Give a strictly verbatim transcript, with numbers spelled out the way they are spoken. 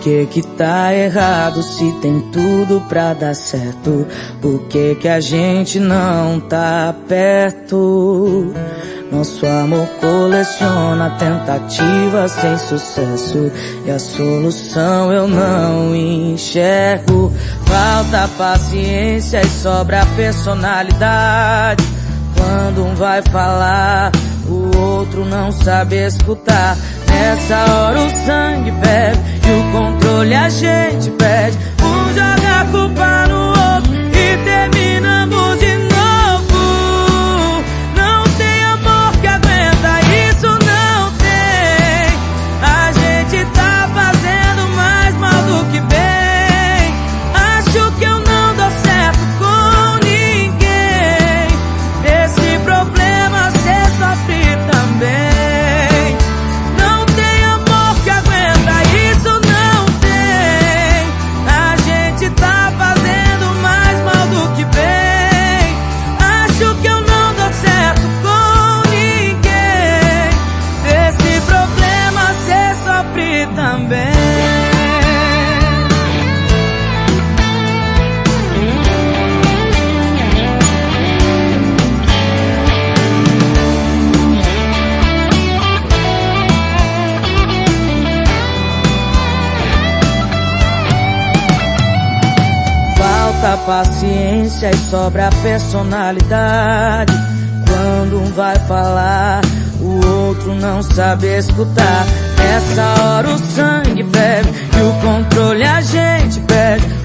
que que tá errado se tem tudo pra dar certo? Por que que a gente não tá perto? Nosso amor coleciona tentativas sem sucesso e a solução eu não enxergo. Falta paciência e sobra personalidade. Quando um vai falar, o outro não sabe escutar. Nessa hora o sangue ferve e o controle a gente perde. Um joga a culpa no outro e terminamos de novo. Não tem amor que aguenta, isso não tem. A gente tá fazendo mais mal do que bem. Acho que eu não dou certo com ninguém. Esse problema cê sofre também. Falta paciência e sobra personalidade. Quando um vai falar, o outro não sabe escutar. Nessa hora o sangue ferve e o controle a gente perde.